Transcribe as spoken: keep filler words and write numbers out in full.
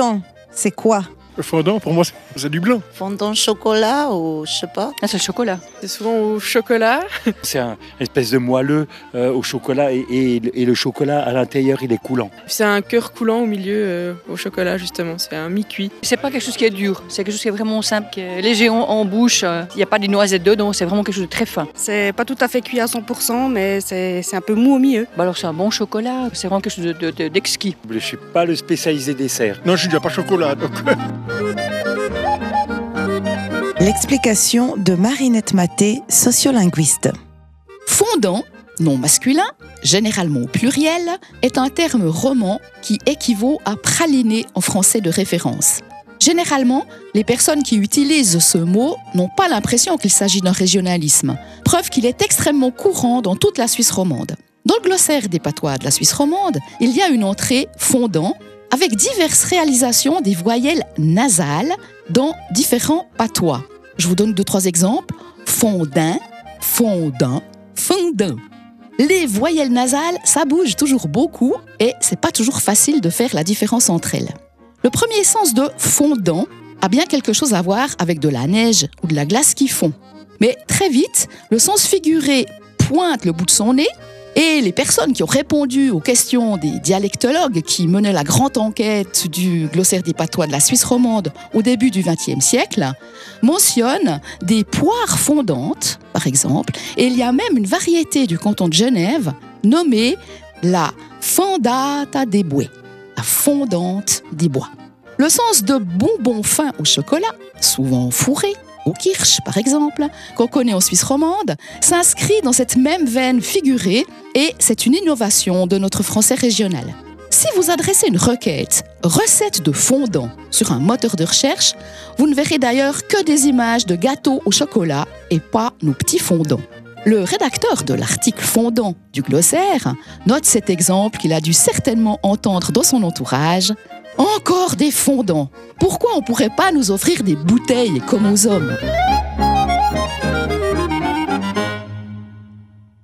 fondant, c'est quoi? Le fondant, pour moi, c'est, c'est du blanc. Fondant chocolat ou je sais pas. Ah, c'est le chocolat. C'est souvent au chocolat. C'est un espèce de moelleux euh, au chocolat et, et, et le chocolat à l'intérieur, il est coulant. C'est un cœur coulant au milieu euh, au chocolat justement. C'est un mi-cuit. C'est pas quelque chose qui est dur, c'est quelque chose qui est vraiment simple, qui est léger en, en bouche. Il n'y a pas des noisettes dedans, c'est vraiment quelque chose de très fin. C'est pas tout à fait cuit à cent pour cent, mais c'est, c'est un peu mou au milieu. Bah alors c'est un bon chocolat, c'est vraiment quelque chose de, de, de, d'exquis. Je ne suis pas le spécialisé dessert. Non, je ne dis pas chocolat. Donc... L'explication de Marinette Maté, sociolinguiste. Fondant, nom masculin, généralement au pluriel, est un terme roman qui équivaut à praliné en français de référence. Généralement, les personnes qui utilisent ce mot n'ont pas l'impression qu'il s'agit d'un régionalisme, preuve qu'il est extrêmement courant dans toute la Suisse romande. Dans le glossaire des patois de la Suisse romande, il y a une entrée fondant avec diverses réalisations des voyelles nasales dans différents patois. Je vous donne deux, trois exemples. Fondin, fondant, fondin. Les voyelles nasales, ça bouge toujours beaucoup et c'est pas toujours facile de faire la différence entre elles. Le premier sens de fondant a bien quelque chose à voir avec de la neige ou de la glace qui fond. Mais très vite, le sens figuré pointe le bout de son nez et les personnes qui ont répondu aux questions des dialectologues qui menaient la grande enquête du glossaire des patois de la Suisse romande au début du vingtième siècle mentionnent des poires fondantes, par exemple, et il y a même une variété du canton de Genève nommée la fondata des bois, la fondante des bois. Le sens de bonbon fin au chocolat, souvent fourré, au kirsch par exemple, qu'on connaît en Suisse romande, s'inscrit dans cette même veine figurée et c'est une innovation de notre français régional. Si vous adressez une requête « recette de fondant » sur un moteur de recherche, vous ne verrez d'ailleurs que des images de gâteaux au chocolat et pas nos petits fondants. Le rédacteur de l'article fondant du glossaire note cet exemple qu'il a dû certainement entendre dans son entourage. Encore des fondants. Pourquoi on ne pourrait pas nous offrir des bouteilles comme aux hommes ?